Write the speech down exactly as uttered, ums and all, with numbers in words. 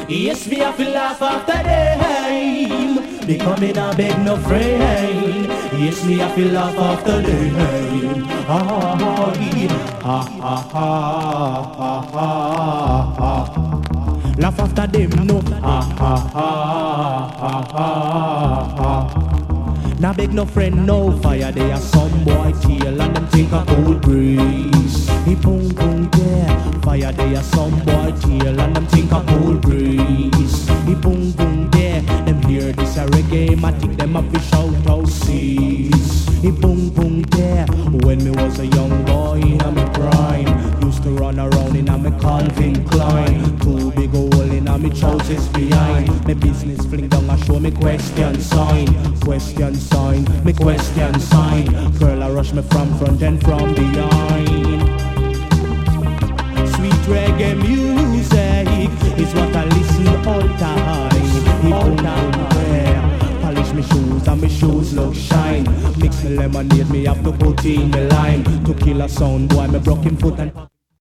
Yes, me have to laugh after them. Because me not beg no friend. Yes, me have to laugh after them. Ah, ah, ah, ah, ah, ah, ah. Laugh after them, no. Ah, ah, ah, ah, ah, ah. Now beg no friend, no fire. They are some boy tail and them think a cold breeze. He boom boom yeah. Fire they are some boy tail and them think a cold breeze. He boom boom yeah. Them hear this a reggae, I think them a fish out of seas. He boom boom yeah. When me was a young boy in a me prime, used to run around in a me Calvin Klein. Two big hole in a me trousers behind. Me business fling down and show me question sign. Question sign, me question sign. Girl I rush me from front and from behind. Sweet reggae music is what I listen all time. All time, yeah. Polish me shoes and me shoes look shine. Mix me lemonade, me have to put in the lime. To kill a sound boy, me broke him foot and